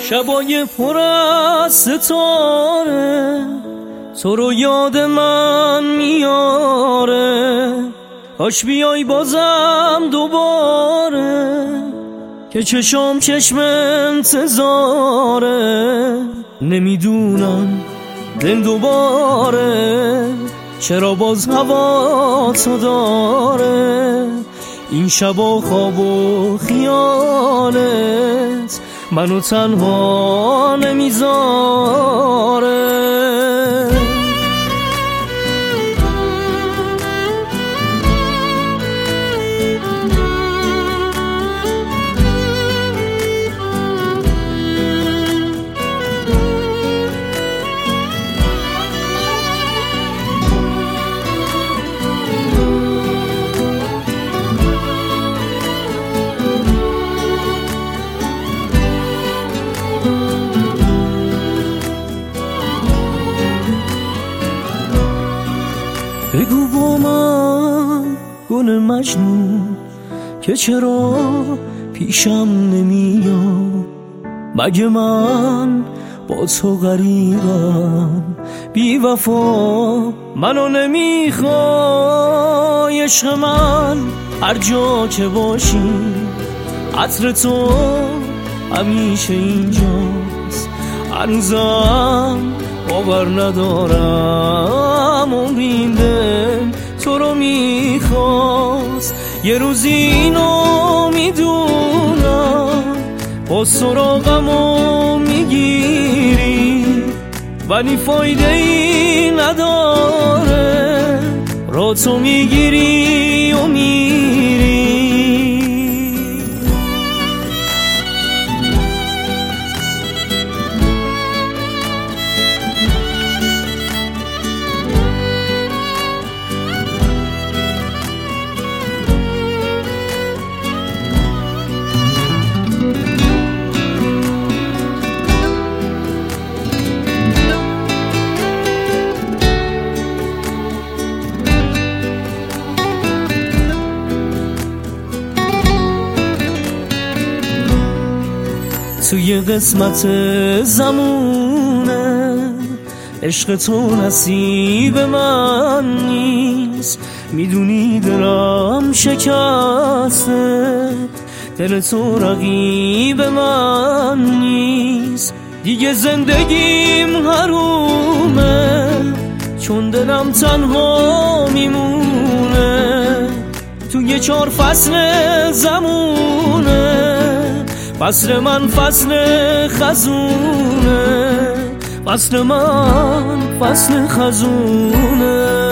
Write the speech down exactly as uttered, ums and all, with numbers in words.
شبای پر از ستاره تو رو یاد من میاره، کاش بیای بازم دوباره که چشم چشم انتظاره. نمیدونم دل دوباره چرا باز هوا تو داره، این شبا خواب و خیالت منو تنها نمیذاره. بگو با من گل مجنون که چرا پیشم نمیاد، مگه من با تو غریبم بی وفا منو نمیخوای. عشق من هر جا که باشی عطر تو همیشه اینجاست، هنوزم باور ندارم عمریم دل تو رو میخواست. یه روز اینو میدونم با سراغمو میگیری، ولی فایده ای نداره را تو میگیری و میری. توی قسمت زمونه عشق تو نصیب من نیست، میدونی دلم شکسته، دل تو رقیب من نیست. دیگه زندگیم حرومه چون دلم تنها میمونه. توی چهار فصل زمونه فصل من فصل خزونه، فصل من فصل خزونه.